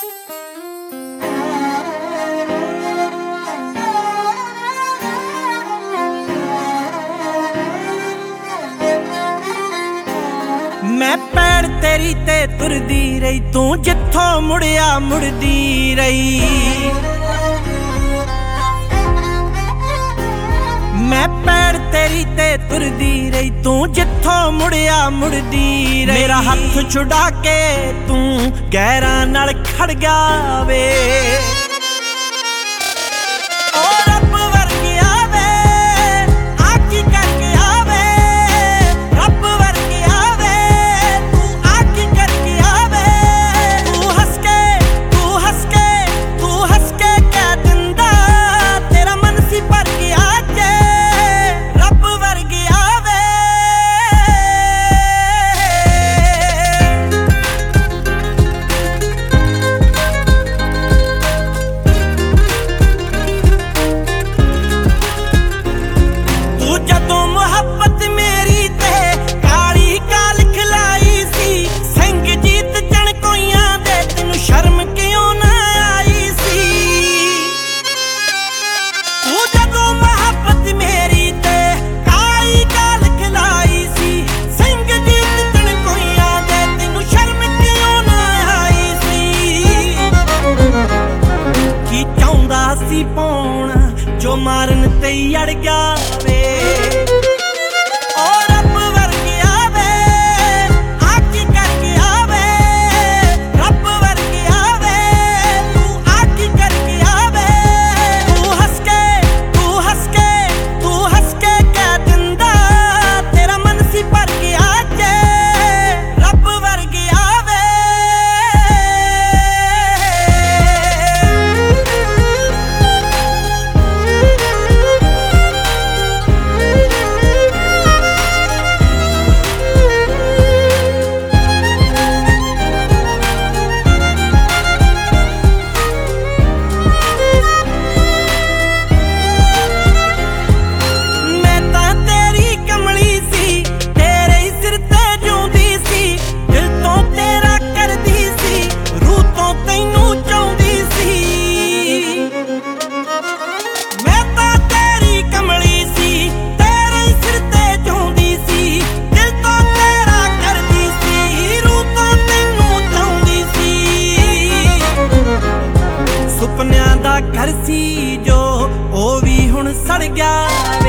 मैं पैर तेरी ते तुरदी रही, तू जिथों मुड़िया मुड़दी रही। मैं पैर तेरी ते तुरदी रही, तू जिथों मुड़िया मुड़दी रही। मेरा हथ छुड़ा के तू गैरां नाल खड़ गया वे। पाउना जो मारन ते अड़ गया वे। सुपनियां दा घर सी जो ओ भी हुण सड़ गया।